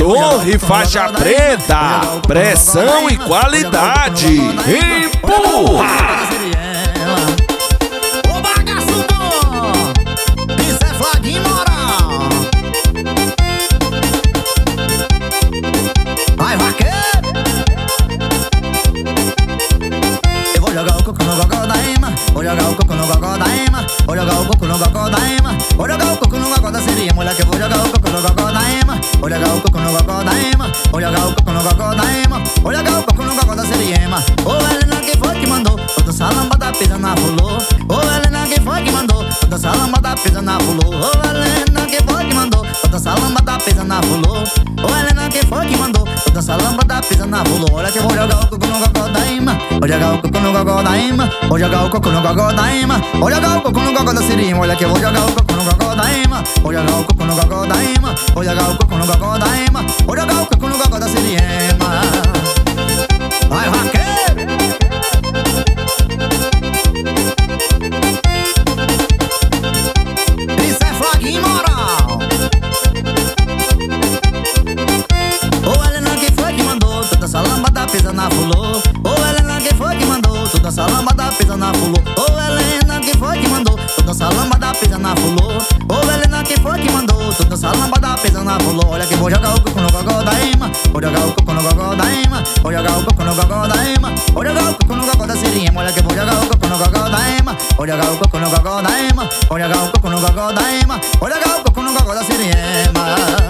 Torre Faixa Preta, pressão e qualidade. Empurra! Ô bagaço bom, isso é Flaguinho moral. Vai, vaqueiro! Eu vou jogar o coco no gogó da Ema. Vou jogar o coco no gogó da Ema. Vou jogar o coco no gogó da Ema. Vou jogar o coco no gogó da Siri. Moleque, eu vou jogar o coco no gogó da Ema. Vou jogar o coco no gogó da Ema. Vou jogar o coco no gogó da Ema. Vou jogar o coco no gogó da Siriema. Ô Helena, quem foi que mandou? Toda essa lambada pisa na fulô. Ô Helena, quem foi que mandou? Toda essa lambada pisa na fulô. Ô Helena, quem foi que mandou? Toda essa lambada pisa na fulô. Ô Helena, quem foi que mandou? Toda essa lambada pisa na fulô. Olha que eu vou jogar o coco no gogó da Ema. Vou jogar o coco no gogó da Ema. Vou jogar o coco no gogó da Ema. Vou jogar o coco no gogó da Siriema. Olha que eu vou jogar o coco no gogó da Ema. Vou jogar o coco no gogó da Ema. Vou jogar o coco no gogó da Ema. Vou jogar o coco no gogó da Siriema. Vai, vaqueiro! Isso é Flaguinho moral. Ô Helena, quem foi que mandou? Toda essa lambada pisa na fulô. Ô Helena, quem foi que mandou? Toda essa lambada pisa na fulô. Ô Helena, quem foi que mandou? Toda essa lambada pisa na fulô. Ô Helena, quem foi que mandou? Toda essa lambada pisa na fulô. Olha que vou jogar o coco no gogó da Ema. Vou jogar o coco no gogó da Ema. Vou jogar o coco no gogó da Ema. Vou jogar o coco no gogó da Siriema. Olha que vou jogar o coco no gogó da Ema. Vou jogar o coco no gogó da Ema. Vou jogar o coco no gogó da Ema. Vou jogar o coco no gogó da Siriema.